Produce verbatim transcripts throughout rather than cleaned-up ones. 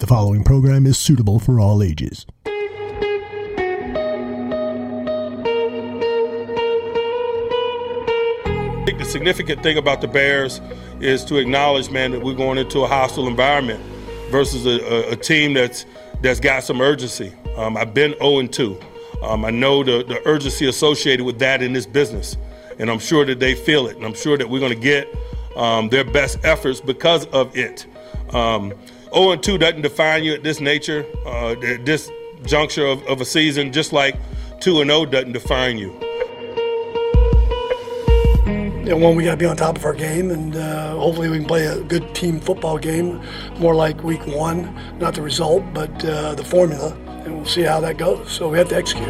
following program is suitable for all ages. I think the significant thing about the Bears is to acknowledge, man, that we're going into a hostile environment versus a, a, a team that's that's got some urgency. Um, I've been oh and two. Um, I know the, the urgency associated with that in this business, and I'm sure that they feel it, and I'm sure that we're going to get um, their best efforts because of it. Um, oh and two doesn't define you at this nature, uh, at this juncture of, of a season, just like two and oh doesn't define you. And one, we got to be on top of our game, and uh, hopefully we can play a good team football game, more like week one, not the result, but uh, the formula, and we'll see how that goes. So we have to execute.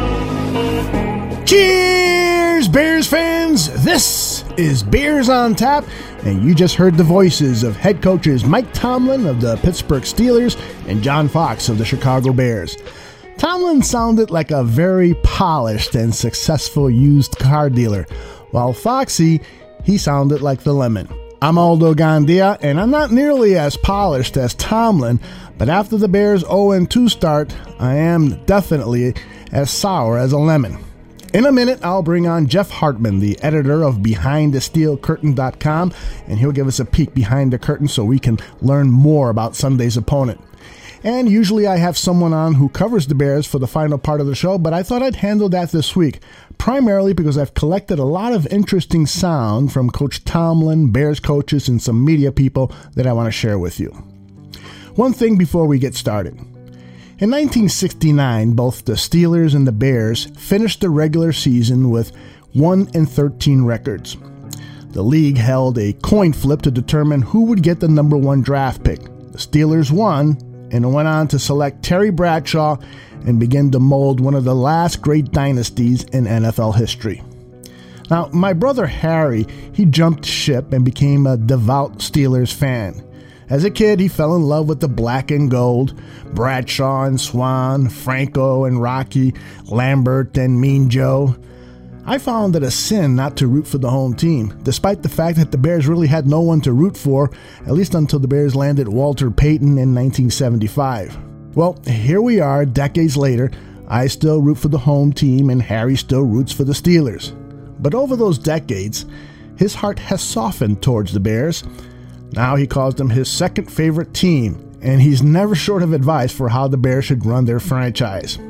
Cheers, Bears fans! This is Bears on Tap, and you just heard the voices of head coaches Mike Tomlin of the Pittsburgh Steelers and John Fox of the Chicago Bears. Tomlin sounded like a very polished and successful used car dealer, while Foxy, he sounded like the lemon. I'm Aldo Gandia, and I'm not nearly as polished as Tomlin, but after the Bears oh and two start, I am definitely as sour as a lemon. In a minute, I'll bring on Jeff Hartman, the editor of Behind The Steel Curtain dot com, and he'll give us a peek behind the curtain so we can learn more about Sunday's opponent. And usually I have someone on who covers the Bears for the final part of the show, but I thought I'd handle that this week, primarily because I've collected a lot of interesting sound from Coach Tomlin, Bears coaches, and some media people that I want to share with you. One thing before we get started. In nineteen sixty-nine, both the Steelers and the Bears finished the regular season with one and thirteen records. The league held a coin flip to determine who would get the number one draft pick. The Steelers won, and went on to select Terry Bradshaw and begin to mold one of the last great dynasties in N F L history. Now, my brother Harry, he jumped ship and became a devout Steelers fan. As a kid, he fell in love with the black and gold, Bradshaw and Swan, Franco and Rocky, Lambert and Mean Joe. I found it a sin not to root for the home team, despite the fact that the Bears really had no one to root for, at least until the Bears landed Walter Payton in nineteen seventy-five. Well, here we are, decades later. I still root for the home team, and Harry still roots for the Steelers. But over those decades, his heart has softened towards the Bears. Now he calls them his second favorite team, and he's never short of advice for how the Bears should run their franchise.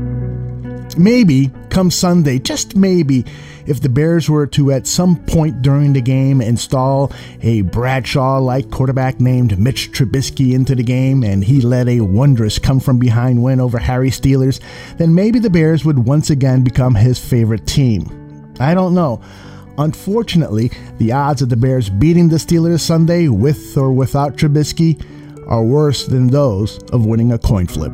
Maybe, come Sunday, just maybe, if the Bears were to at some point during the game install a Bradshaw-like quarterback named Mitch Trubisky into the game and he led a wondrous come-from-behind win over Harry Steelers, then maybe the Bears would once again become his favorite team. I don't know. Unfortunately, the odds of the Bears beating the Steelers Sunday with or without Trubisky are worse than those of winning a coin flip.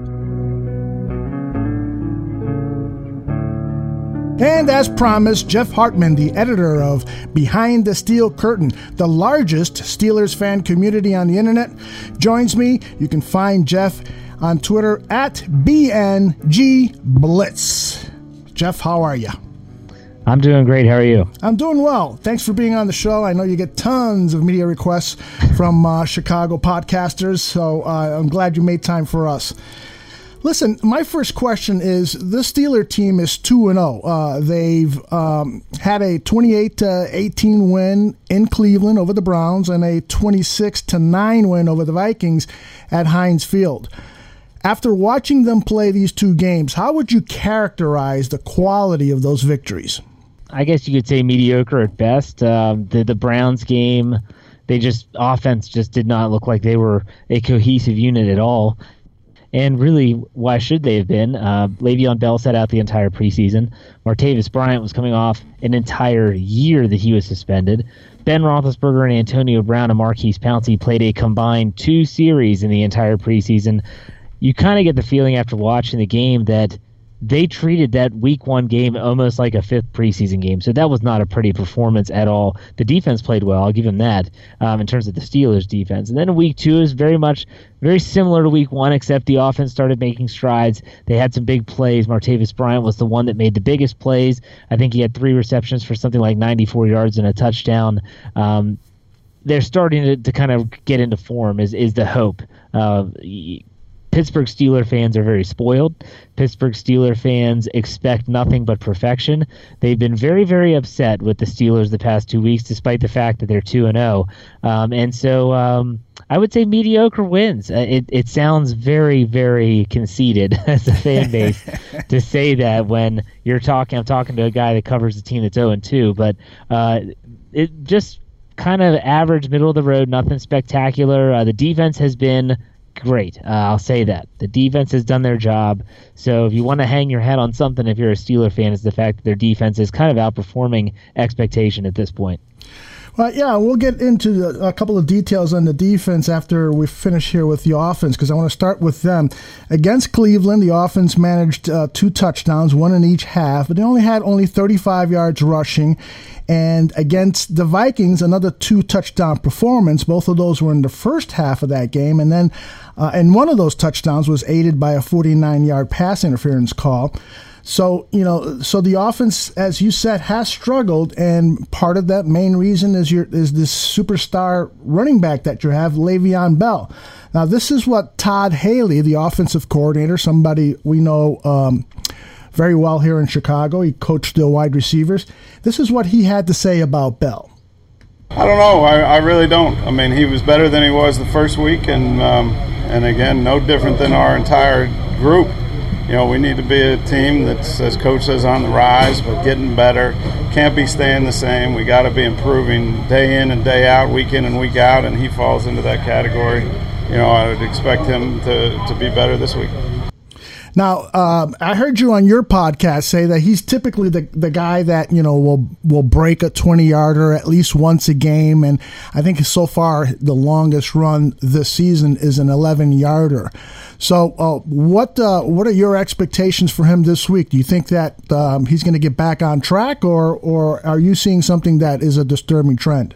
And as promised, Jeff Hartman, the editor of Behind the Steel Curtain, the largest Steelers fan community on the internet, joins me. You can find Jeff on Twitter at B N G Blitz. Jeff, how are you? I'm doing great. How are you? I'm doing well. Thanks for being on the show. I know you get tons of media requests from uh, Chicago podcasters, so uh, I'm glad you made time for us. Listen, my first question is, the Steeler team is two and oh. Uh, they've um, had a twenty-eight to eighteen win in Cleveland over the Browns and a twenty-six to nine win over the Vikings at Heinz Field. After watching them play these two games, how would you characterize the quality of those victories? I guess you could say mediocre at best. Um, the, the Browns game, they just, offense just did not look like they were a cohesive unit at all. And really, why should they have been? Uh, Le'Veon Bell sat out the entire preseason. Martavis Bryant was coming off an entire year that he was suspended. Ben Roethlisberger and Antonio Brown and Marquise Pouncey played a combined two series in the entire preseason. You kind of get the feeling after watching the game that they treated that week one game almost like a fifth preseason game. So that was not a pretty performance at all. The defense played well. I'll give them that um, in terms of the Steelers defense. And then week two is very much very similar to week one, except the offense started making strides. They had some big plays. Martavis Bryant was the one that made the biggest plays. I think he had three receptions for something like ninety-four yards and a touchdown. Um, they're starting to, to kind of get into form is, is the hope. Uh, Pittsburgh Steelers fans are very spoiled. Pittsburgh Steelers fans expect nothing but perfection. They've been very, very upset with the Steelers the past two weeks, despite the fact that they're two and oh. Um, and so um, I would say mediocre wins. Uh, it, it sounds very, very conceited as a fan base to say that when you're talking. I'm talking to a guy that covers a team that's oh and two, but uh, it just kind of average, middle of the road, nothing spectacular. Uh, the defense has been great. Uh, I'll say that. The defense has done their job. So if you want to hang your hat on something, if you're a Steeler fan, is the fact that their defense is kind of outperforming expectation at this point. Well, yeah, we'll get into a couple of details on the defense after we finish here with the offense, because I want to start with them. Against Cleveland, the offense managed uh, two touchdowns, one in each half, but they only had only thirty-five yards rushing. And against the Vikings, another two-touchdown performance. Both of those were in the first half of that game. And then uh, and one of those touchdowns was aided by a forty-nine-yard pass interference call. So, you know, so the offense, as you said, has struggled, and part of that main reason is your is this superstar running back that you have, Le'Veon Bell. Now, this is what Todd Haley, the offensive coordinator, somebody we know um, very well here in Chicago, he coached the wide receivers. This is what he had to say about Bell. I don't know. I, I really don't. I mean, he was better than he was the first week, and um, and again, no different than our entire group. You know, we need to be a team that's, as Coach says, on the rise, but getting better. Can't be staying the same. We got to be improving day in and day out, week in and week out, and he falls into that category. You know, I would expect him to, to be better this week. Now, um, I heard you on your podcast say that he's typically the the guy that, you know, will will break a twenty-yarder at least once a game, and I think so far the longest run this season is an eleven-yarder. So, uh, what uh, what are your expectations for him this week? Do you think that um, he's going to get back on track, or or are you seeing something that is a disturbing trend?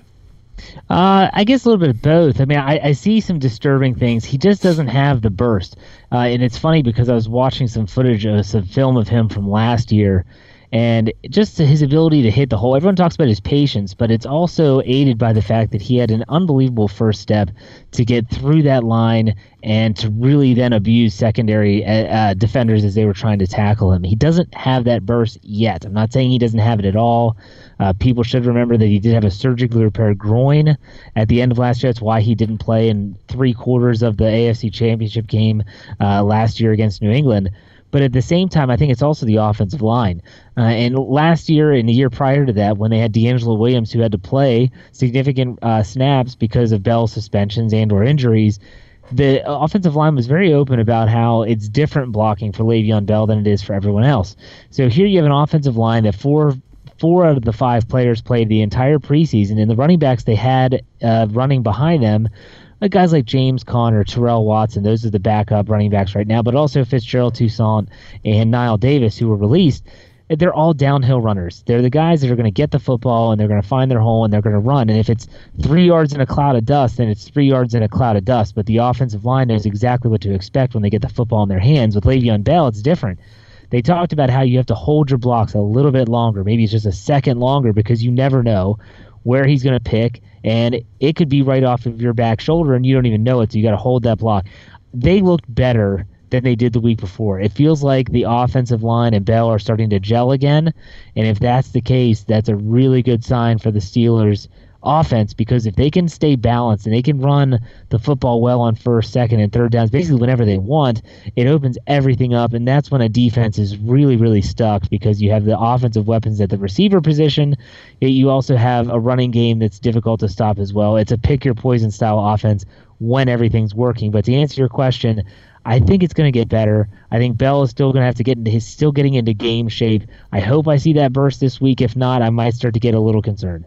Uh, I guess a little bit of both. I mean, I, I see some disturbing things. He just doesn't have the burst. Uh, and it's funny because I was watching some footage of some film of him from last year, and just his ability to hit the hole. Everyone talks about his patience, but it's also aided by the fact that he had an unbelievable first step to get through that line and to really then abuse secondary uh, defenders as they were trying to tackle him. He doesn't have that burst yet. I'm not saying he doesn't have it at all. Uh, people should remember that he did have a surgically repaired groin at the end of last year. That's why he didn't play in three quarters of the A F C Championship game uh, last year against New England. But at the same time, I think it's also the offensive line. Uh, and last year and the year prior to that, when they had D'Angelo Williams, who had to play significant uh, snaps because of Bell suspensions and or injuries, the offensive line was very open about how it's different blocking for Le'Veon Bell than it is for everyone else. So here you have an offensive line that four four out of the five players played the entire preseason, and the running backs they had uh, running behind them, like guys like James Conner, Terrell Watson, those are the backup running backs right now, but also Fitzgerald Toussaint and Niall Davis, who were released. They're all downhill runners. They're the guys that are going to get the football, and they're going to find their hole, and they're going to run. And if it's three yards in a cloud of dust, then it's three yards in a cloud of dust. But the offensive line knows exactly what to expect when they get the football in their hands. With Le'Veon Bell, it's different. They talked about how you have to hold your blocks a little bit longer. Maybe it's just a second longer because you never know where he's going to pick, and it could be right off of your back shoulder, and you don't even know it, so you got to hold that block. They looked better than they did the week before. It feels like the offensive line and Bell are starting to gel again, and if that's the case, that's a really good sign for the Steelers' offense, because if they can stay balanced and they can run the football well on first, second, and third downs, basically whenever they want, it opens everything up, and that's when a defense is really, really stuck, because you have the offensive weapons at the receiver position, yet you also have a running game that's difficult to stop as well. It's a pick-your-poison style offense when everything's working. But to answer your question, I think it's going to get better. I think Bell is still going to have to get into his still getting into game shape. I hope I see that burst this week. If not, I might start to get a little concerned.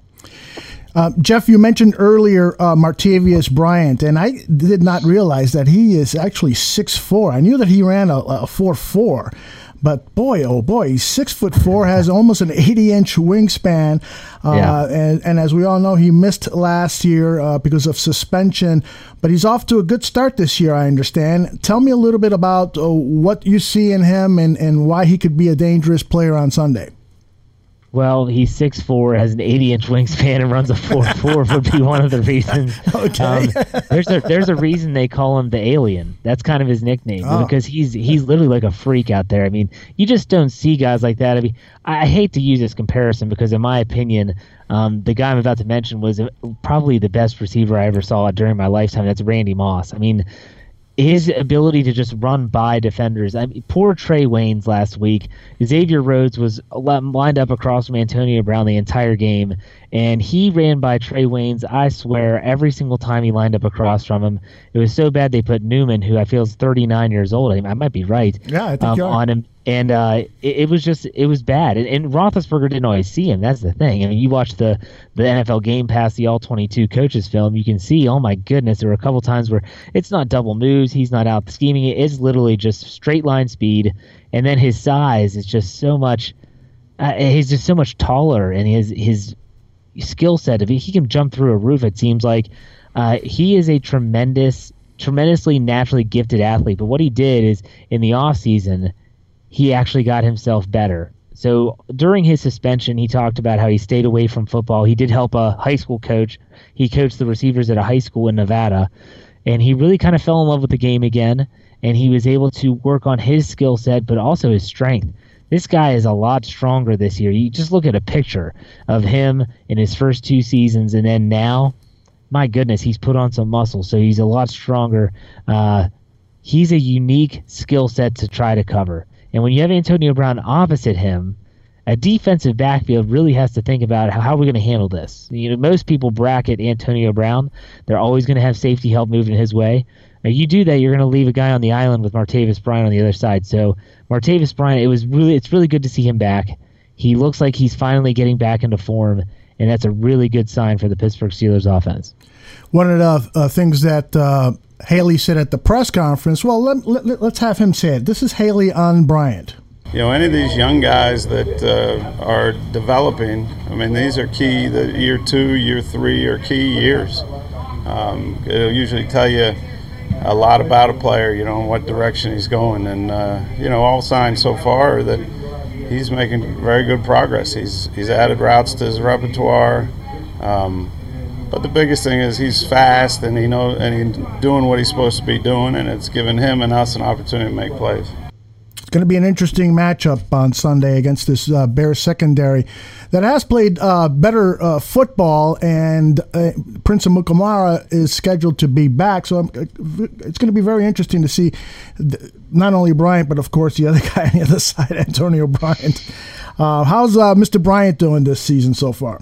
Uh, Jeff, you mentioned earlier uh, Martavius Bryant, and I did not realize that he is actually six foot four. I knew that he ran a, a four four, but boy, oh boy, he's six foot four, has almost an eighty-inch wingspan, uh, yeah. and, and as we all know, he missed last year uh, because of suspension, but he's off to a good start this year, I understand. Tell me a little bit about uh, what you see in him and, and why he could be a dangerous player on Sunday. Well, he's six foot four, has an eighty-inch wingspan, and runs a four four would be one of the reasons. Okay. Um, there's a there's a reason they call him the Alien. That's kind of his nickname Oh. because he's he's literally like a freak out there. I mean, you just don't see guys like that. I mean, I hate to use this comparison because, in my opinion, um, the guy I'm about to mention was probably the best receiver I ever saw during my lifetime. That's Randy Moss. I mean, his ability to just run by defenders. I mean, poor Trey Waynes last week. Xavier Rhodes was lined up across from Antonio Brown the entire game, and he ran by Trey Waynes, I swear, every single time he lined up across from him. It was so bad they put Newman, who I feel is thirty-nine years old, I, mean, I might be right, Yeah, I think um, you are. on him. And uh, it, it was just, it was bad. And, and Roethlisberger didn't always see him. That's the thing. I mean, you watch the, the N F L Game Pass, the all twenty-two coaches film, you can see, oh my goodness, there were a couple times where it's not double moves. He's not out scheming it. It's literally just straight line speed. And then his size is just so much, uh, he's just so much taller. And his, his skill set, if he, he can jump through a roof, it seems like. Uh, he is a tremendous, tremendously naturally gifted athlete. But what he did is in the offseason, he actually got himself better. So during his suspension, he talked about how he stayed away from football. He did help a high school coach. He coached the receivers at a high school in Nevada, and he really kind of fell in love with the game again, and he was able to work on his skill set, but also his strength. This guy is a lot stronger this year. You just look at a picture of him in his first two seasons, and then now, my goodness, he's put on some muscle, so he's a lot stronger. Uh, he's a unique skill set to try to cover. And when you have Antonio Brown opposite him, a defensive backfield really has to think about how, how are we going to handle this. You know, most people bracket Antonio Brown. They're always going to have safety help moving his way. Now, you do that, you're going to leave a guy on the island with Martavis Bryant on the other side. So Martavis Bryant, it was really, it's really good to see him back. He looks like he's finally getting back into form, and that's a really good sign for the Pittsburgh Steelers offense. One of the uh, things that uh, Haley said at the press conference, well, let, let, let's have him say it. This is Haley on Bryant. You know, any of these young guys that uh, are developing, I mean, these are key. The year two, year three are key years. Um, it'll usually tell you a lot about a player, you know, in what direction he's going. And, uh, you know, all signs so far are that he's making very good progress. He's he's added routes to his repertoire. Um, but the biggest thing is he's fast, and he know and he's doing what he's supposed to be doing, and it's given him and us an opportunity to make plays. It's going to be an interesting matchup on Sunday against this uh, Bears secondary that has played uh, better uh, football, and uh, Prince Amukamara is scheduled to be back. So I'm, it's going to be very interesting to see th- not only Bryant, but of course the other guy on the other side, Antonio Bryant. Uh, how's uh, Mister Bryant doing this season so far?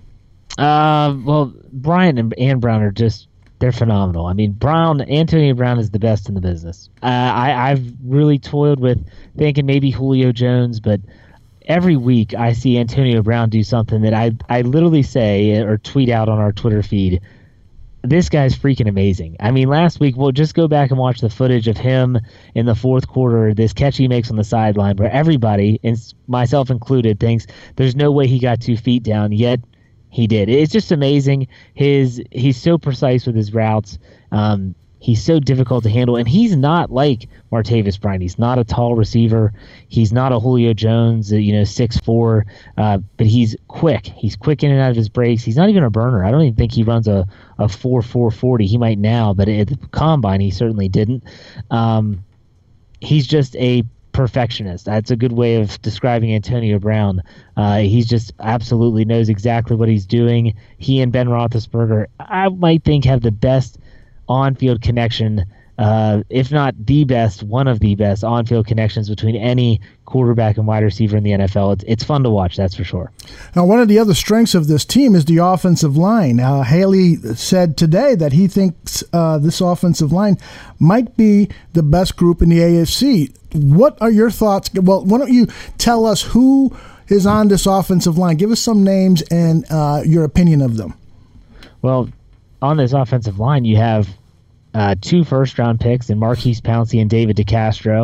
Uh, well, Bryant and, and Brown are just, they're phenomenal. I mean, Brown, Antonio Brown is the best in the business. Uh, I, I've really toiled with thinking maybe Julio Jones, but every week I see Antonio Brown do something that I, I literally say or tweet out on our Twitter feed. This guy's freaking amazing. I mean, last week, we'll just go back and watch the footage of him in the fourth quarter, this catch he makes on the sideline where everybody, and myself included, thinks there's no way he got two feet down, yet he did. It's just amazing. His he's so precise with his routes. Um, he's so difficult to handle, and he's not like Martavis Bryant. He's not a tall receiver. He's not a Julio Jones, you know, six foot four, uh, but he's quick. He's quick in and out of his breaks. He's not even a burner. I don't even think he runs a, a four four forty. He might now, but at the combine he certainly didn't. Um, he's just a perfectionist. That's a good way of describing Antonio Brown. Uh, he's just absolutely knows exactly what he's doing. He and Ben Roethlisberger, I might think, have the best on-field connection, uh, if not the best, one of the best on-field connections between any quarterback and wide receiver in the N F L. It's, it's fun to watch, that's for sure. Now, one of the other strengths of this team is the offensive line. Uh, Haley said today that he thinks uh, this offensive line might be the best group in the A F C. What are your thoughts? Well, why don't you tell us who is on this offensive line? Give us some names and uh, your opinion of them. Well, on this offensive line, you have uh, two first-round picks in Marquise Pouncey and David DeCastro.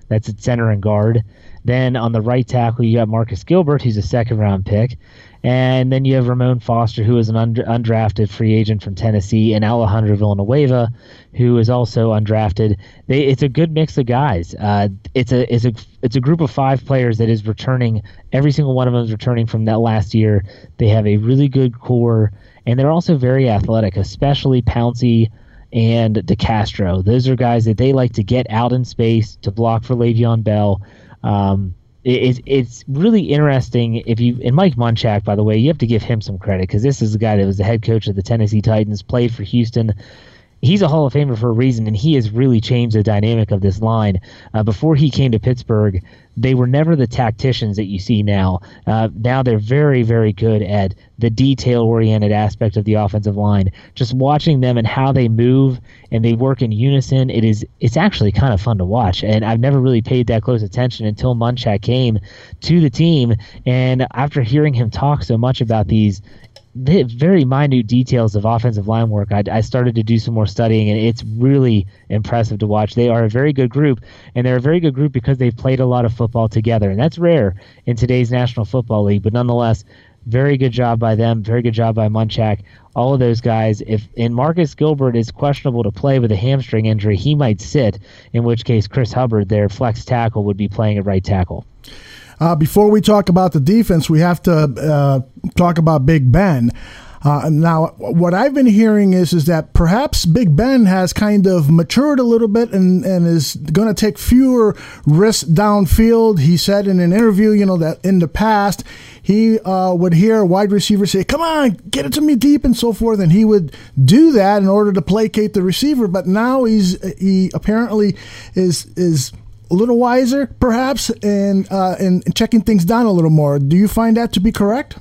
That's at center and guard. Then on the right tackle, you have Marcus Gilbert, who's a second-round pick. And then you have Ramon Foster, who is an und- undrafted free agent from Tennessee, and Alejandro Villanueva, who is also undrafted. They, it's a good mix of guys. Uh, it's a it's a it's a group of five players that is returning. Every single one of them is returning from that last year. They have a really good core, and they're also very athletic, especially Pouncey and DeCastro. Those are guys that they like to get out in space to block for Le'Veon Bell. Um, It, it's really interesting if you and Mike Munchak, by the way, you have to give him some credit because this is the guy that was the head coach of the Tennessee Titans, played for Houston. He's a Hall of Famer for a reason, and he has really changed the dynamic of this line. Uh, before he came to Pittsburgh, they were never the tacticians that you see now. Uh, now they're very, very good at the detail-oriented aspect of the offensive line. Just watching them and how they move and they work in unison, it is it's actually kind of fun to watch. And I've never really paid that close attention until Munchak came to the team. And after hearing him talk so much about these the very minute details of offensive line work, I, I started to do some more studying, and it's really impressive to watch. They are a very good group, and they're a very good group because they've played a lot of football together, and that's rare in today's National Football League, but nonetheless, very good job by them, very good job by Munchak, all of those guys. If and Marcus Gilbert is questionable to play with a hamstring injury, he might sit, in which case Chris Hubbard, their flex tackle, would be playing at right tackle. Uh, before we talk about the defense, we have to uh, talk about Big Ben. Uh, now, what I've been hearing is is that perhaps Big Ben has kind of matured a little bit and, and is going to take fewer risks downfield. He said in an interview, you know, that in the past he uh, would hear wide receivers say, "Come on, get it to me deep," and so forth, and he would do that in order to placate the receiver. But now he's he apparently is is. a little wiser, perhaps, and uh, and checking things down a little more. Do you find that to be correct?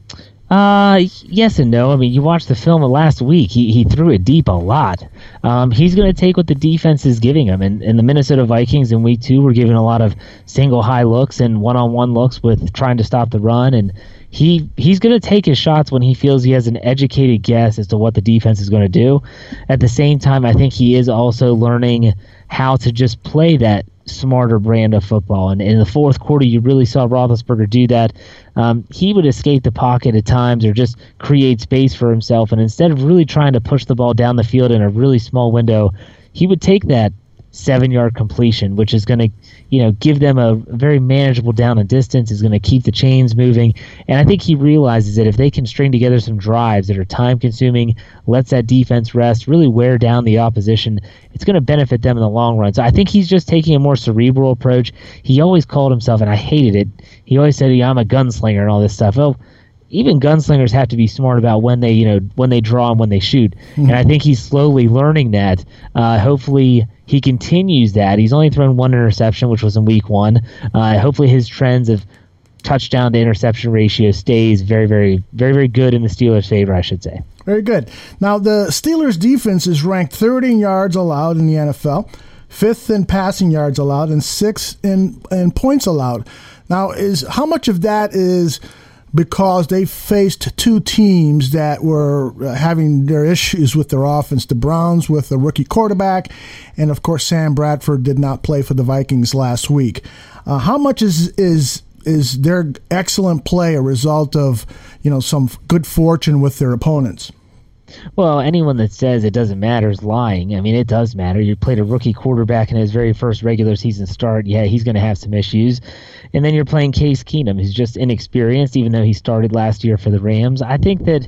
Uh, yes and no. I mean, you watched the film of last week. He he threw it deep a lot. Um, he's going to take what the defense is giving him. And, and the Minnesota Vikings in week two were given a lot of single high looks and one-on-one looks with trying to stop the run. And he he's going to take his shots when he feels he has an educated guess as to what the defense is going to do. At the same time, I think he is also learning how to just play that smarter brand of football. And in the fourth quarter, you really saw Roethlisberger do that. Um, he would escape the pocket at times or just create space for himself. And instead of really trying to push the ball down the field in a really small window, he would take that seven-yard completion, which is going to, you know, give them a very manageable down and distance, is going to keep the chains moving. And I think he realizes that if they can string together some drives that are time-consuming, lets that defense rest, really wear down the opposition, it's going to benefit them in the long run. So I think he's just taking a more cerebral approach. He always called himself, and I hated it, he always said, yeah, I'm a gunslinger and all this stuff. Well, even gunslingers have to be smart about when they, you know, when they draw and when they shoot. Mm-hmm. And I think he's slowly learning that. Uh, hopefully he continues that. He's only thrown one interception, which was in week one. Uh, hopefully his trends of touchdown to interception ratio stays very, very, very, very good in the Steelers' favor, I should say. Very good. Now, the Steelers' defense is ranked third in yards allowed in the N F L, fifth in passing yards allowed, and sixth in, in points allowed. Now, is how much of that is because they faced two teams that were having their issues with their offense, the Browns with a rookie quarterback, and of course Sam Bradford did not play for the Vikings last week. Uh, how much is is is their excellent play a result of, you know, some good fortune with their opponents? Well, anyone that says it doesn't matter is lying. I mean, it does matter. You played a rookie quarterback in his very first regular season start. Yeah, he's going to have some issues. And then you're playing Case Keenum, who's just inexperienced, even though he started last year for the Rams. I think that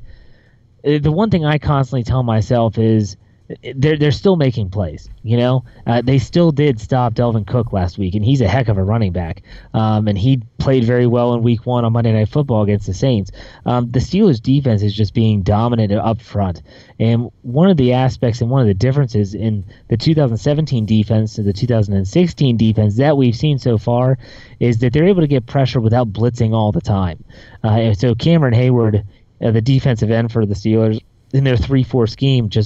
the one thing I constantly tell myself is they're they're still making plays. You know, uh, they still did stop Delvin Cook last week, and he's a heck of a running back. Um, and he played very well in Week One on Monday Night Football against the Saints. Um, the Steelers' defense is just being dominant up front, and one of the aspects and one of the differences in the two thousand seventeen defense to the two thousand sixteen defense that we've seen so far is that they're able to get pressure without blitzing all the time. Uh, so Cameron Hayward, uh, the defensive end for the Steelers, in their three four scheme, just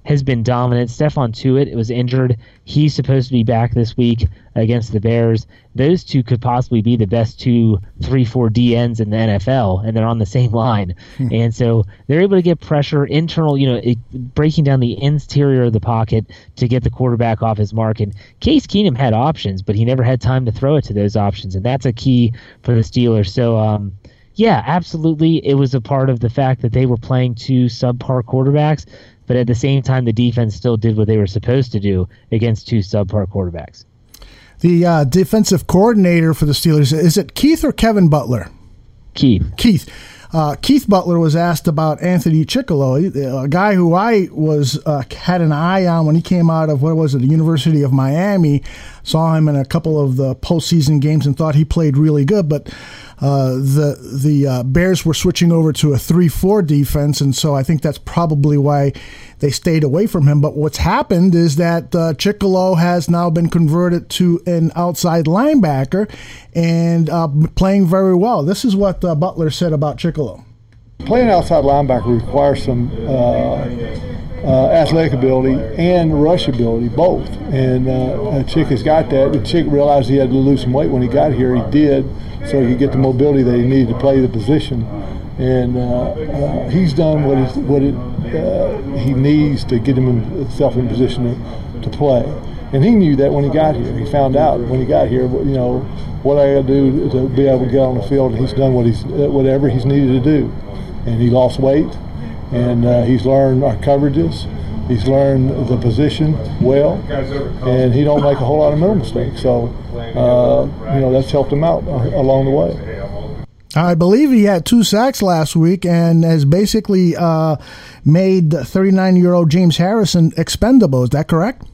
has been dominant. Stephon Tuitt was injured. He's supposed to be back this week against the Bears. Those two could possibly be the best two, three, four D Ns in the N F L, and they're on the same line. Hmm. And so they're able to get pressure, internal, you know, it, breaking down the interior of the pocket to get the quarterback off his mark. And Case Keenum had options, but he never had time to throw it to those options, and that's a key for the Steelers. So, um, yeah, absolutely, it was a part of the fact that they were playing two subpar quarterbacks, but at the same time, the defense still did what they were supposed to do against two subpar quarterbacks. The uh, defensive coordinator for the Steelers, is it Keith or Kevin Butler? Keith. Keith. Uh, Keith Butler was asked about Anthony Chickillo, a guy who I was uh, had an eye on when he came out of, what was it, the University of Miami. Saw him in a couple of the postseason games and thought he played really good, but uh, the the uh, Bears were switching over to a three four defense, and so I think that's probably why they stayed away from him. But what's happened is that uh, Chickillo has now been converted to an outside linebacker and uh, playing very well. This is what uh, Butler said about Chickillo. Playing outside linebacker requires some uh, uh, athletic ability and rush ability, both. And uh, Chick has got that. And Chick realized he had to lose some weight when he got here. He did, so he could get the mobility that he needed to play the position. And uh, uh, he's done what, he's, what it, uh, he needs to get himself in position to, to play. And he knew that when he got here. He found out when he got here, you know, what I got to do to be able to get on the field. And he's done what he's whatever he's needed to do. And he lost weight, and uh, he's learned our coverages. He's learned the position well, and he don't make a whole lot of mental mistakes. So, uh, you know, that's helped him out uh, along the way. I believe he had two sacks last week and has basically uh, made thirty-nine-year-old James Harrison expendable. Is that correct?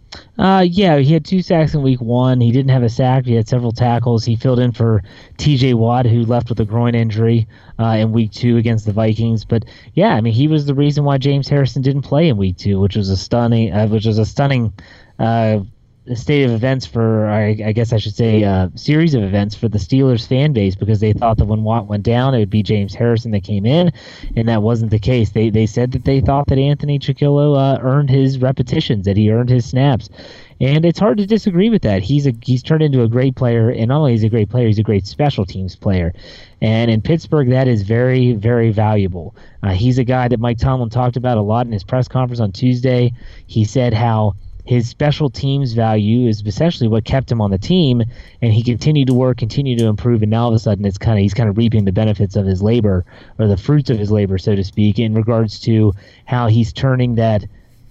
Uh, yeah, he had two sacks in week one. He didn't have a sack. He had several tackles. He filled in for T J Watt, who left with a groin injury uh, in week two against the Vikings. But yeah, I mean, he was the reason why James Harrison didn't play in week two, which was a stunning, uh, which was a stunning uh, state of events for, I, I guess I should say, a series of events for the Steelers fan base, because they thought that when Watt went down, it would be James Harrison that came in, and that wasn't the case. They they said that they thought that Anthony Chickillo uh, earned his repetitions, that he earned his snaps. And it's hard to disagree with that. He's a he's turned into a great player, and not only is he a great player, he's a great special teams player. And in Pittsburgh, that is very, very valuable. Uh, he's a guy that Mike Tomlin talked about a lot in his press conference on Tuesday. He said how his special teams value is essentially what kept him on the team, and he continued to work, continued to improve, and now all of a sudden it's kind of he's kind of reaping the benefits of his labor, or the fruits of his labor, so to speak, in regards to how he's turning that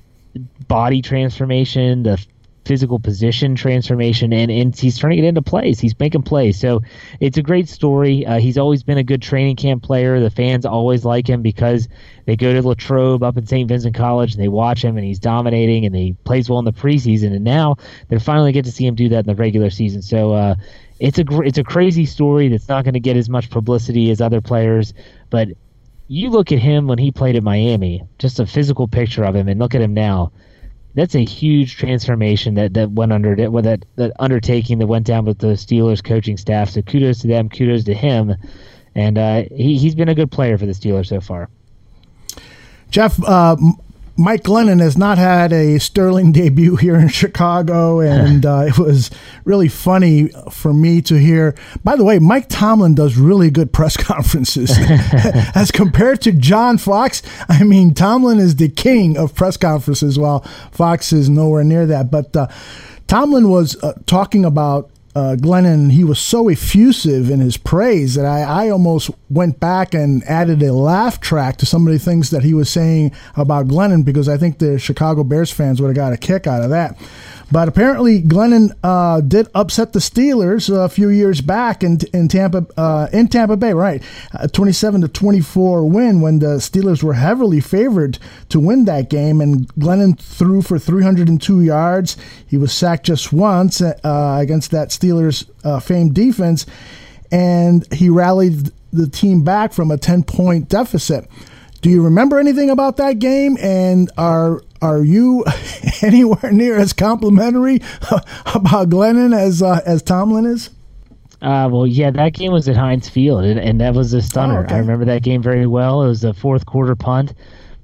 body transformation, the physical position transformation, and, and he's turning it into plays. He's making plays. So it's a great story. Uh, he's always been a good training camp player. The fans always like him because they go to Latrobe up in Saint Vincent College and they watch him, and he's dominating, and he plays well in the preseason, and now they finally get to see him do that in the regular season. So uh, it's a gr- it's a crazy story that's not going to get as much publicity as other players, but you look at him when he played at Miami, just a physical picture of him, and look at him now. That's a huge transformation that, that went under that that undertaking that went down with the Steelers coaching staff. So kudos to them, kudos to him, and uh, he he's been a good player for the Steelers so far. Jeff, uh, Mike Glennon has not had a sterling debut here in Chicago, and uh, it was really funny for me to hear. By the way, Mike Tomlin does really good press conferences. As compared to John Fox, I mean, Tomlin is the king of press conferences, while Fox is nowhere near that. But uh, Tomlin was uh, talking about Uh, Glennon. He was so effusive in his praise that I, I almost went back and added a laugh track to some of the things that he was saying about Glennon, because I think the Chicago Bears fans would have got a kick out of that. But apparently Glennon uh, did upset the Steelers a few years back in in Tampa uh, in Tampa Bay, right? A twenty-seven to twenty-four win when the Steelers were heavily favored to win that game, and Glennon threw for three hundred two yards. He was sacked just once uh, against that Steelers uh, famed defense, and he rallied the team back from a ten-point deficit. Do you remember anything about that game? And are are you anywhere near as complimentary about Glennon as uh, as Tomlin is? Uh, well, yeah, that game was at Heinz Field, and, and that was a stunner. Oh, okay. I remember that game very well. It was a fourth quarter punt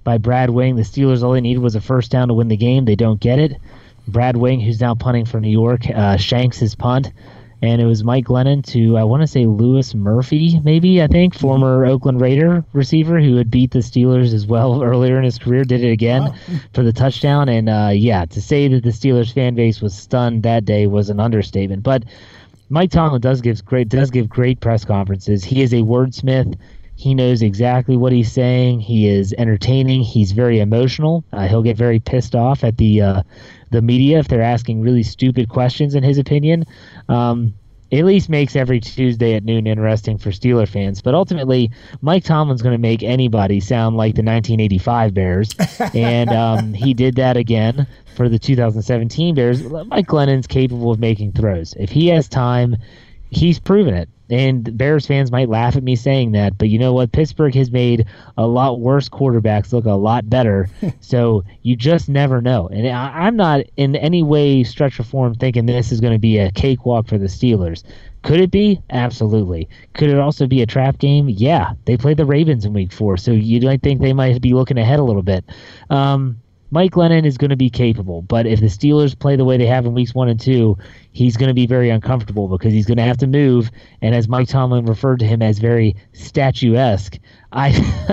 by Brad Wing. The Steelers, all they needed was a first down to win the game. They don't get it. Brad Wing, who's now punting for New York, uh, shanks his punt. And it was Mike Glennon to, I want to say, Lewis Murphy, maybe, I think, former Oakland Raider receiver who had beat the Steelers as well earlier in his career, did it again wow. for the touchdown. And, uh, yeah, to say that the Steelers fan base was stunned that day was an understatement. But Mike Tomlin does give great, does give great press conferences. He is a wordsmith. He knows exactly what he's saying. He is entertaining. He's very emotional. Uh, he'll get very pissed off at the uh, the media if they're asking really stupid questions, in his opinion. Um, it at least makes every Tuesday at noon interesting for Steeler fans. But ultimately, Mike Tomlin's going to make anybody sound like the nineteen eighty-five Bears. And um, he did that again for the two thousand seventeen Bears. Mike Glennon's capable of making throws. If he has time, he's proven it. And Bears fans might laugh at me saying that, but you know what? Pittsburgh has made a lot worse quarterbacks look a lot better, so you just never know. And I, I'm not in any way, stretch or form, thinking this is going to be a cakewalk for the Steelers. Could it be? Absolutely. Could it also be a trap game? Yeah. They played the Ravens in week four, so you might think they might be looking ahead a little bit. Um, Mike Glennon is going to be capable, but if the Steelers play the way they have in weeks one and two, he's going to be very uncomfortable because he's going to have to move. And as Mike Tomlin referred to him as very statuesque, I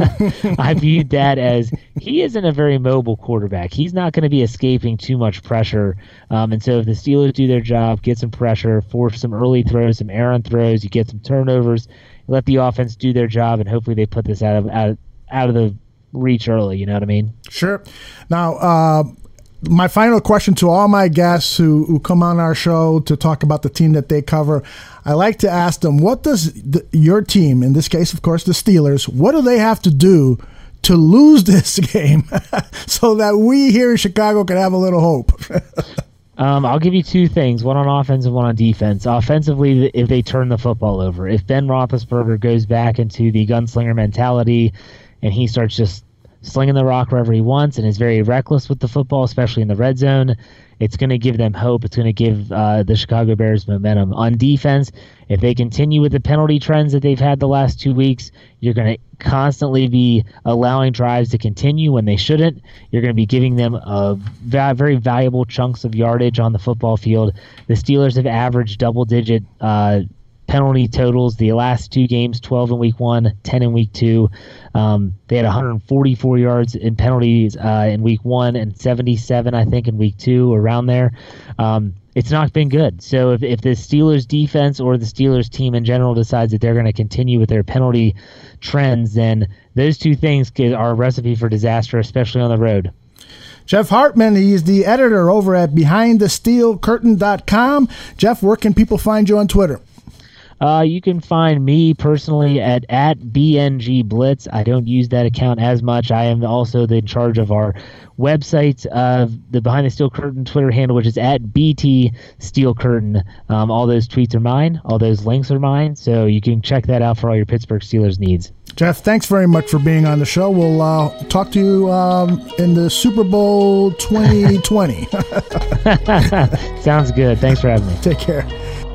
I viewed that as he isn't a very mobile quarterback. He's not going to be escaping too much pressure. Um, and so if the Steelers do their job, get some pressure, force some early throws, some errant throws, you get some turnovers, let the offense do their job, and hopefully they put this out of out, out of the reach early, you know what I mean? Sure. Now, uh, my final question to all my guests who, who come on our show to talk about the team that they cover, I like to ask them, what does the, your team, in this case, of course, the Steelers, what do they have to do to lose this game so that we here in Chicago can have a little hope? Um, I'll give you two things, one on offense and one on defense. Offensively, if they turn the football over, if Ben Roethlisberger goes back into the gunslinger mentality and he starts just slinging the rock wherever he wants and is very reckless with the football, especially in the red zone, it's going to give them hope. It's going to give uh, the Chicago Bears momentum. On defense, if they continue with the penalty trends that they've had the last two weeks, you're going to constantly be allowing drives to continue when they shouldn't. You're going to be giving them uh, va- very valuable chunks of yardage on the football field. The Steelers have averaged double-digit uh, penalty totals the last two games, twelve in week one, ten in week two. Um, they had one hundred forty-four yards in penalties uh, in week one and seventy-seven, I think, in week two, around there. Um, it's not been good. So if, if the Steelers defense or the Steelers team in general decides that they're going to continue with their penalty trends, then those two things are a recipe for disaster, especially on the road. Jeff Hartman, he's the editor over at behind the steel curtain dot com. Jeff, where can people find you on Twitter? Uh, you can find me personally at, at B N G Blitz. I don't use that account as much. I am also the, in charge of our website, uh, the Behind the Steel Curtain Twitter handle, which is at B T Steel Curtain. Um, all those tweets are mine. All those links are mine. So you can check that out for all your Pittsburgh Steelers needs. Jeff, thanks very much for being on the show. We'll uh, talk to you um, in the Super Bowl twenty twenty. Sounds good. Thanks for having me. Take care.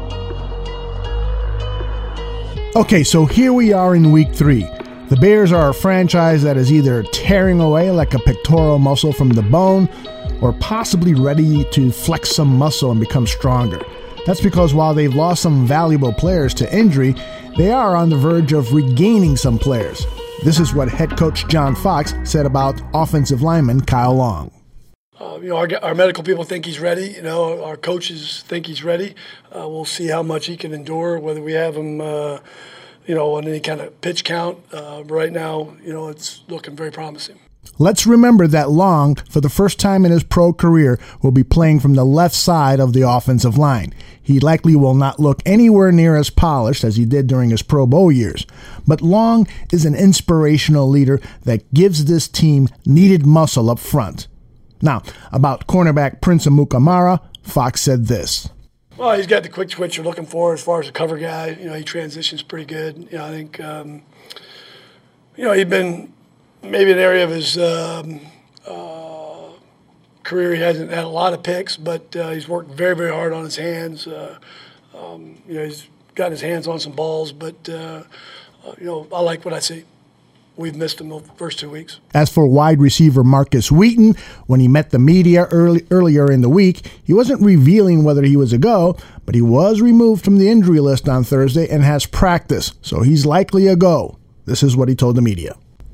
Okay, so here we are in week three. The Bears are a franchise that is either tearing away like a pectoral muscle from the bone or possibly ready to flex some muscle and become stronger. That's because while they've lost some valuable players to injury, they are on the verge of regaining some players. This is what head coach John Fox said about offensive lineman Kyle Long. Uh, you know, our, our medical people think he's ready. You know, our coaches think he's ready. Uh, we'll see how much he can endure, whether we have him, uh, you know, on any kind of pitch count. Uh, but right now, you know, it's looking very promising. Let's remember that Long, for the first time in his pro career, will be playing from the left side of the offensive line. He likely will not look anywhere near as polished as he did during his Pro Bowl years. But Long is an inspirational leader that gives this team needed muscle up front. Now, about cornerback Prince Amukamara, Fox said this. Well, he's got the quick twitch you're looking for as far as a cover guy. You know, he transitions pretty good. You know, I think, um, you know, he'd been maybe an area of his um, uh, career. He hasn't had a lot of picks, but uh, he's worked very, very hard on his hands. Uh, um, you know, he's got his hands on some balls, but, uh, uh, you know, I like what I see. we've missed them the first two weeks. As for wide receiver Marcus Wheaton, when he met the media early, earlier in the week, he wasn't revealing whether he was a go, but he was removed from the injury list on Thursday and has practice, so he's likely a go. This is what he told the media.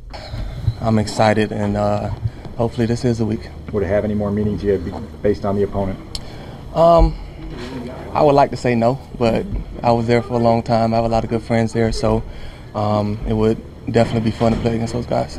I'm excited, and uh, hopefully this is a week. Would it have any more meaning to you based on the opponent? Um, I would like to say no, but I was there for a long time. I have a lot of good friends there, so um, it would definitely be fun to play against those guys.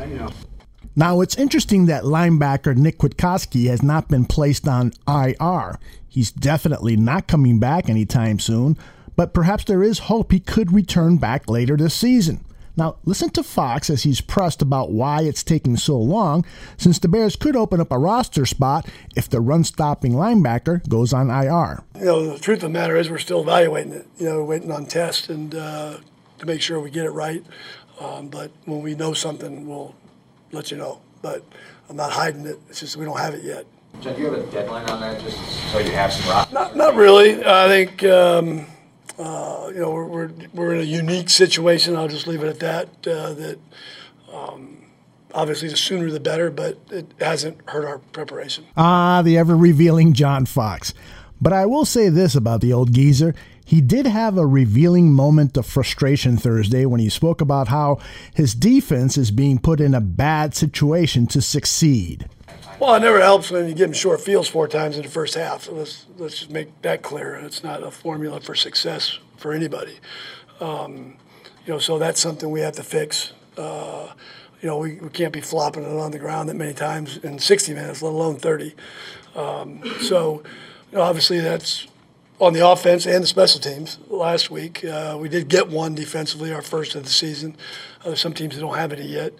Now, it's interesting that linebacker Nick Kwiatkowski has not been placed on I R. He's definitely not coming back anytime soon, but perhaps there is hope he could return back later this season. Now, listen to Fox as he's pressed about why it's taking so long, since the Bears could open up a roster spot if the run-stopping linebacker goes on I R. You know, the truth of the matter is we're still evaluating it, you know, waiting on tests and uh, to make sure we get it right. Um, but when we know something, we'll let you know. But I'm not hiding it. It's just we don't have it yet. John, do you have a deadline on that, just so you have some rock? Not, not really. I think um, uh, you know we're, we're we're in a unique situation. I'll just leave it at that. Uh, that um, obviously the sooner the better, but it hasn't hurt our preparation. Ah, the ever-revealing John Fox. But I will say this about the old geezer. He did have a revealing moment of frustration Thursday when he spoke about how his defense is being put in a bad situation to succeed. Well, it never helps when you give them short fields four times in the first half. So let's let's just make that clear. It's not a formula for success for anybody. Um, you know, so that's something we have to fix. Uh, you know, we, we can't be flopping it on the ground that many times in sixty minutes, let alone thirty. Um, so, you know, obviously that's on the offense and the special teams. Last week, uh, we did get one defensively, our first of the season. Uh, there's some teams that don't have any yet.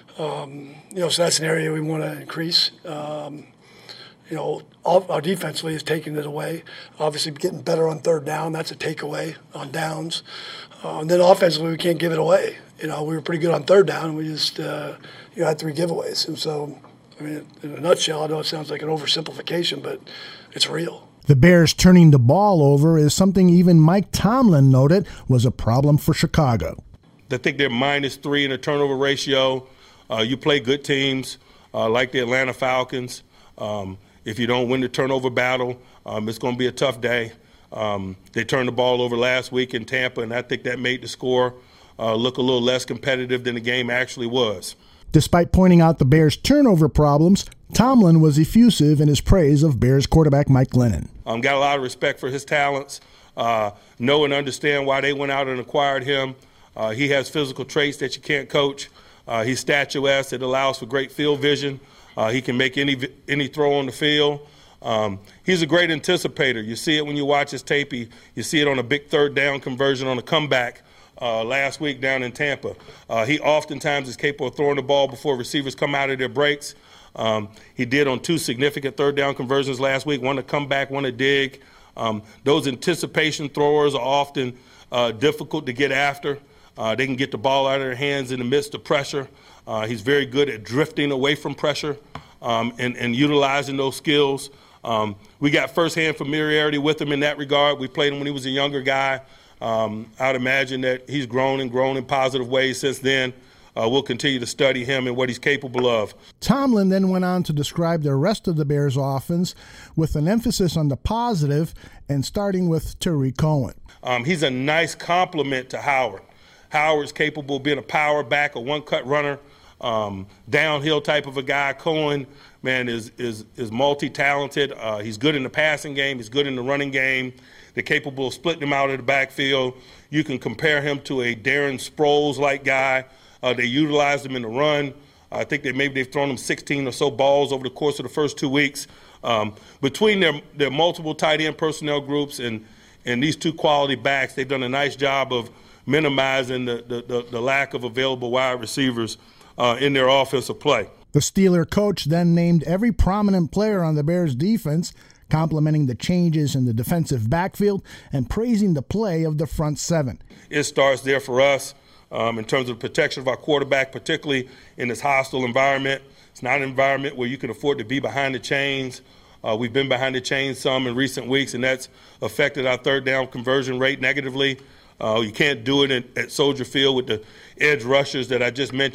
Um, you know, so that's an area we want to increase. Um, you know, all, our defensively is taking it away. Obviously, getting better on third down, that's a takeaway on downs. Uh, and then offensively, we can't give it away. You know, we were pretty good on third down, and we just, uh, you know, had three giveaways. And so, I mean, in a nutshell, I know it sounds like an oversimplification, but it's real. The Bears turning the ball over is something even Mike Tomlin noted was a problem for Chicago. I think they're minus three in a turnover ratio. Uh, you play good teams uh, like the Atlanta Falcons. Um, if you don't win the turnover battle, um, it's going to be a tough day. Um, they turned the ball over last week in Tampa, and I think that made the score uh, look a little less competitive than the game actually was. Despite pointing out the Bears' turnover problems, Tomlin was effusive in his praise of Bears quarterback Mike Glennon. Um, got a lot of respect for his talents, uh, know and understand why they went out and acquired him. Uh, he has physical traits that you can't coach. Uh, he's statuesque. It allows for great field vision. Uh, he can make any any throw on the field. Um, he's a great anticipator. You see it when you watch his tape. He, you see it on a big third down conversion on a comeback uh, last week down in Tampa. Uh, he oftentimes is capable of throwing the ball before receivers come out of their breaks. Um, he did on two significant third down conversions last week, one to come back, one to dig. Um, those anticipation throwers are often uh, difficult to get after. Uh, they can get the ball out of their hands in the midst of pressure. Uh, he's very good at drifting away from pressure um, and, and utilizing those skills. Um, we got firsthand familiarity with him in that regard. We played him when he was a younger guy. Um, I'd imagine that he's grown and grown in positive ways since then. Uh, we'll continue to study him and what he's capable of. Tomlin then went on to describe the rest of the Bears' offense with an emphasis on the positive and starting with Tariq Cohen. Um, he's a nice complement to Howard. Howard's capable of being a power back, a one-cut runner, um, downhill type of a guy. Cohen, man, is is is multi-talented. Uh, he's good in the passing game. He's good in the running game. They're capable of splitting him out of the backfield. You can compare him to a Darren Sproles-like guy. Uh, they utilized him in the run. I think they maybe they've thrown him sixteen or so balls over the course of the first two weeks. Um, between their their multiple tight end personnel groups and and these two quality backs, they've done a nice job of minimizing the, the, the, the lack of available wide receivers uh, in their offensive play. The Steeler coach then named every prominent player on the Bears' defense, complimenting the changes in the defensive backfield and praising the play of the front seven. It starts there for us um, in terms of protection of our quarterback, particularly in this hostile environment. It's not an environment where you can afford to be behind the chains. Uh, we've been behind the chains some in recent weeks, and that's affected our third down conversion rate negatively. Uh, you can't do it at, at Soldier Field with the edge rushers that I just mentioned.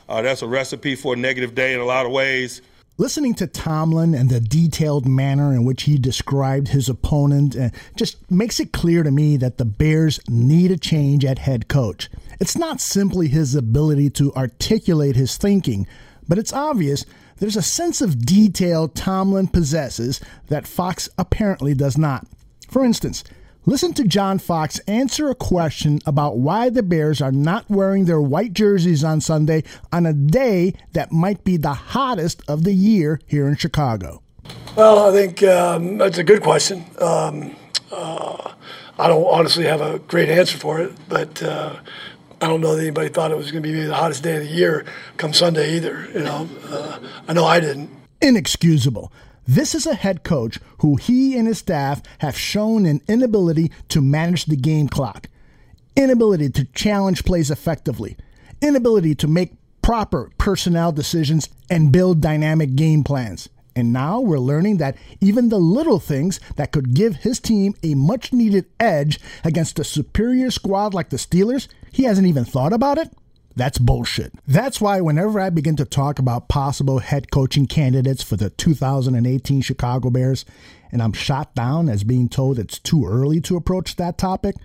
Uh, that's a recipe for a negative day in a lot of ways. Listening to Tomlin and the detailed manner in which he described his opponent uh, just makes it clear to me that the Bears need a change at head coach. It's not simply his ability to articulate his thinking, but it's obvious there's a sense of detail Tomlin possesses that Fox apparently does not. For instance, listen to John Fox answer a question about why the Bears are not wearing their white jerseys on Sunday on a day that might be the hottest of the year here in Chicago. Well, I think um, that's a good question. Um, uh, I don't honestly have a great answer for it, but uh, I don't know that anybody thought it was going to be the hottest day of the year come Sunday either. You know, uh, I know I didn't. Inexcusable. This is a head coach who he and his staff have shown an inability to manage the game clock, inability to challenge plays effectively, inability to make proper personnel decisions and build dynamic game plans. And now we're learning that even the little things that could give his team a much-needed edge against a superior squad like the Steelers, he hasn't even thought about it? That's bullshit. That's why whenever I begin to talk about possible head coaching candidates for the two thousand eighteen Chicago Bears, and I'm shot down as being told it's too early to approach that topic,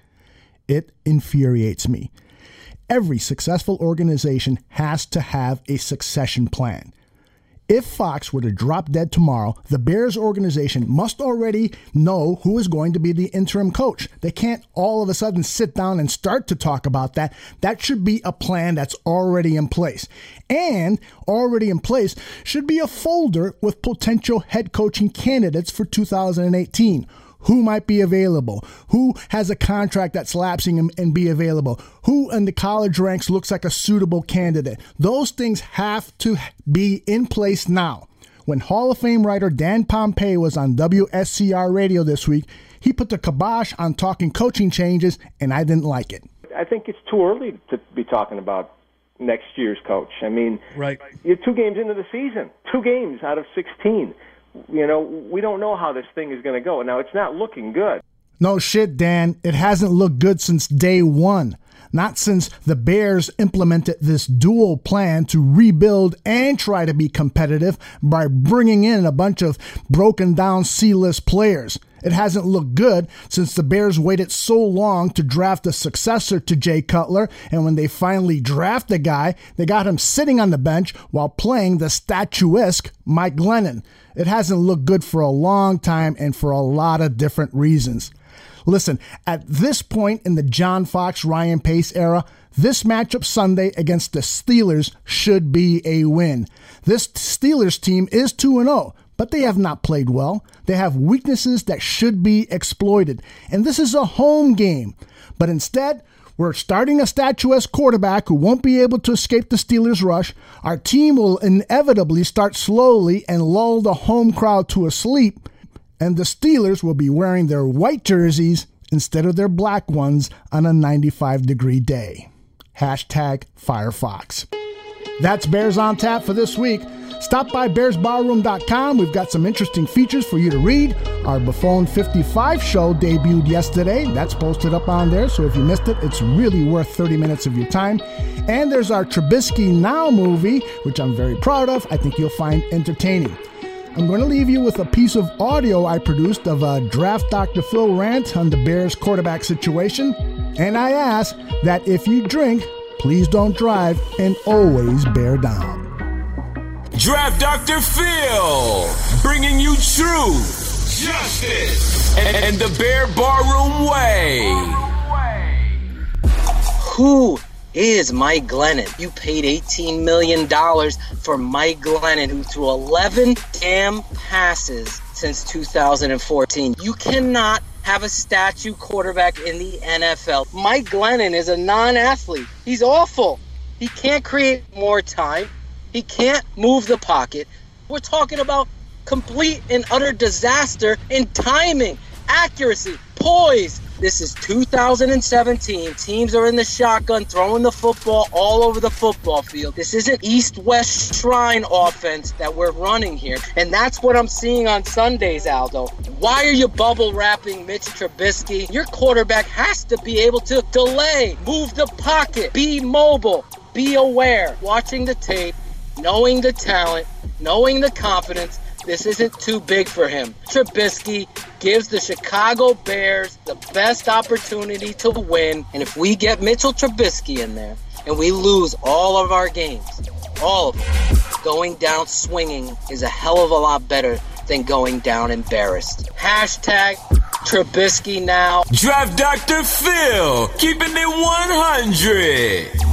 it infuriates me. Every successful organization has to have a succession plan. If Fox were to drop dead tomorrow, the Bears organization must already know who is going to be the interim coach. They can't all of a sudden sit down and start to talk about that. That should be a plan that's already in place. And already in place should be a folder with potential head coaching candidates for two thousand eighteen. Who might be available? Who has a contract that's lapsing and, and be available? Who in the college ranks looks like a suitable candidate? Those things have to be in place now. When Hall of Fame writer Dan Pompei was on W S C R radio this week, he put the kibosh on talking coaching changes, and I didn't like it. I think it's too early to be talking about next year's coach. I mean, right. You're two games into the season, two games out of sixteen. You know, we don't know how this thing is going to go. Now, it's not looking good. No shit, Dan. It hasn't looked good since day one. Not since the Bears implemented this dual plan to rebuild and try to be competitive by bringing in a bunch of broken down C-list players. It hasn't looked good since the Bears waited so long to draft a successor to Jay Cutler, and when they finally draft the guy, they got him sitting on the bench while playing the statuesque Mike Glennon. It hasn't looked good for a long time and for a lot of different reasons. Listen, at this point in the John Fox, Ryan Pace era, this matchup Sunday against the Steelers should be a win. This Steelers team is two and oh, but they have not played well. They have weaknesses that should be exploited, and this is a home game. But instead, we're starting a statuesque quarterback who won't be able to escape the Steelers' rush. Our team will inevitably start slowly and lull the home crowd to a sleep, and the Steelers will be wearing their white jerseys instead of their black ones on a ninety-five degree day. Hashtag Firefox. That's Bears on Tap for this week. Stop by bears barroom dot com. We've got some interesting features for you to read. Our Buffon fifty-five show debuted yesterday. That's posted up on there, so if you missed it, it's really worth thirty minutes of your time. And there's our Trubisky Now movie, which I'm very proud of. I think you'll find entertaining. I'm going to leave you with a piece of audio I produced of a Draft Doctor Phil rant on the Bears quarterback situation. And I ask that if you drink, please don't drive and always bear down. Draft Doctor Phil, bringing you truth, justice, and, and the Bear Barroom way. Who is Mike Glennon? You paid eighteen million dollars for Mike Glennon, who threw eleven damn passes since two thousand fourteen. You cannot have a statue quarterback in the N F L. Mike Glennon is a non-athlete. He's awful. He can't create more time. He can't move the pocket. We're talking about complete and utter disaster in timing, accuracy, poise. This is two thousand seventeen. Teams are in the shotgun, throwing the football all over the football field. This isn't East-West Shrine offense that we're running here. And that's what I'm seeing on Sundays, Aldo. Why are you bubble wrapping Mitch Trubisky? Your quarterback has to be able to delay, move the pocket, be mobile, be aware, watching the tape, knowing the talent, knowing the confidence, this isn't too big for him. Trubisky gives the Chicago Bears the best opportunity to win. And if we get Mitchell Trubisky in there and we lose all of our games, all of them, going down swinging is a hell of a lot better than going down embarrassed. Hashtag Trubisky now. Draft Doctor Phil, keeping it one hundred.